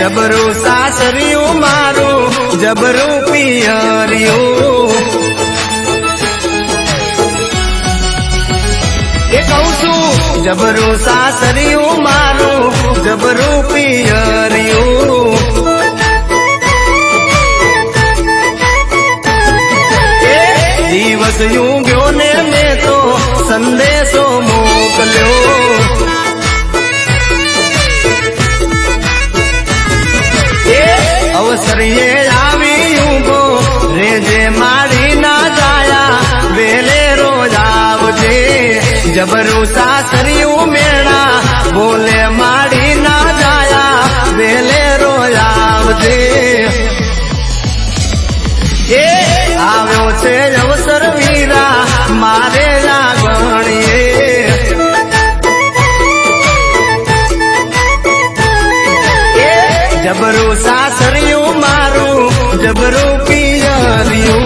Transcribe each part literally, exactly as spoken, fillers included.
जबरू सासरियू मारू जबरू पियरियू ये कहूँ छू जबरू सासरियू मारू जबरू पियरियू दिवस यूं गयो ने में तो संदेशो मोकल्यो अवसर ये आवी यूं गो रेजे मारी ना जाया वेले रोज आवजे जबरू सासरियू मेरा बोले मारी ना जाया वेले रोज आवजे ए આવ્યો છે અવસર વીરા મારે લાગણીએ જબરું સાસરિયું મારું જબરું પિયરિયું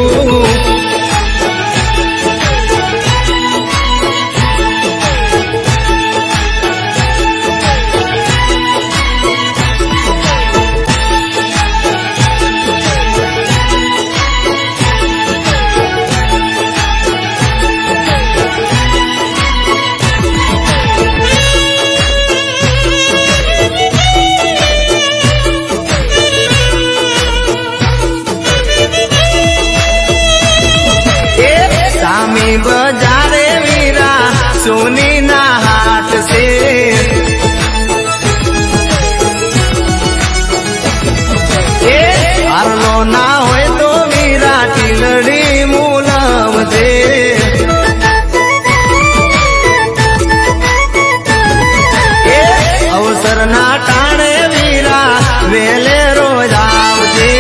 बजारे वीरा सोनी ना हाथ से हारलो ना होए तो वीरा टीलड़ी मूलम दे अवसर ना टाणे वीरा वेले रोज आवजे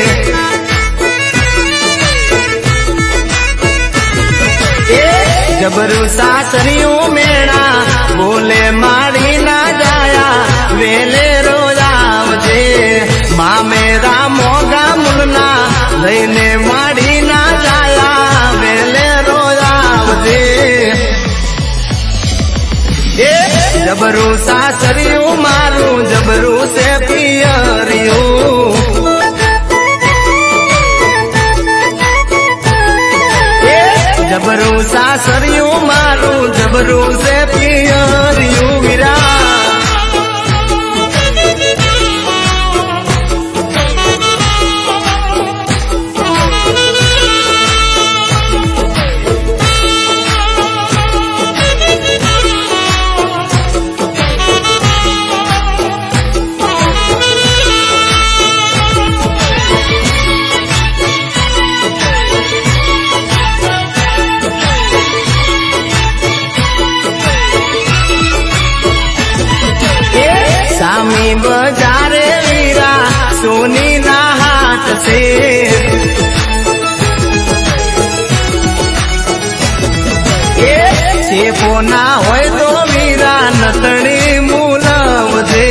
जबरू सासरियू मेरा बोले मारी ना जाया वेले रोज आवजे माँ मेरा मोगा मुलना लईने मारी ना जाया वेले रोज आवजे जबरू सासरियू मारू जबरू से पियरियू जबरू सासरियू मारू जबरू से पियरियू वीरा सामी बजारे वीरा सोनी ना हाथ से चेपो ना होए तो वीरा नतड़ी मूलम दे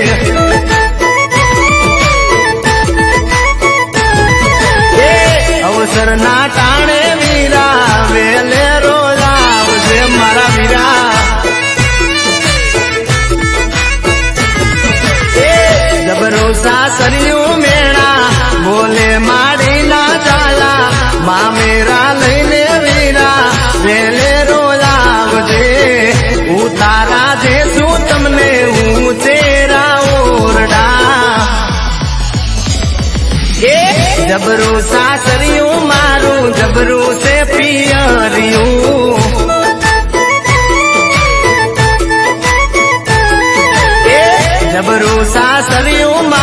अवसर ना टाणे वीरा वेले रोज आवजे मारा वीरा जबरू सासरियू मेरा बोले मारी ना जाला माँ मेरा लईने वीरा वेले रोज आवजे उतारा देशू तमने ऊंचेरा ओरडा जबरू सासरियू मारू जबरू से पियरियू जबरू सासरियू